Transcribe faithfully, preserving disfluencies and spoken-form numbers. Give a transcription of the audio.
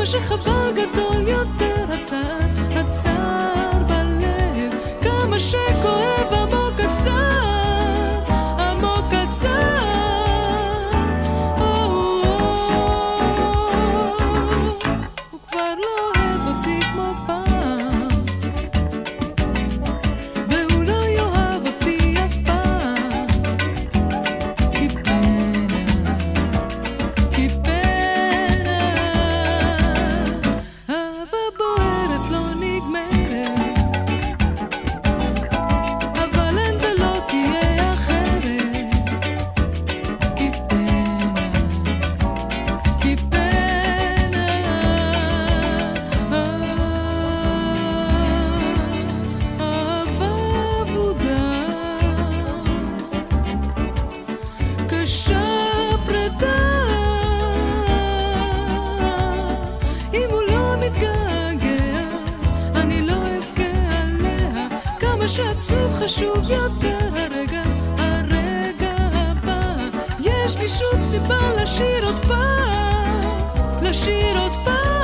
כמה שחבל גדול יותר הצער, הצער בלב, כמה שכואב עמוק הצער, עמוק הצער. הוא כבר לא אוהב אותי כמו פעם, והוא לא יאהב אותי אף פעם. כי פנה, כי פנה, אהבה בוערת לא נגמרת, אבל אין ולא תהיה אחרת. כי פנה, כי פנה, אהבה אבודה, קשה פרידה. אם הוא לא מתגעגע, אני לא אבכה עליה. כמה שעצוב חשוב יותר הרגע, הרגע הבא. יש לי שוב סיבה לשיר עוד פעם, לשיר עוד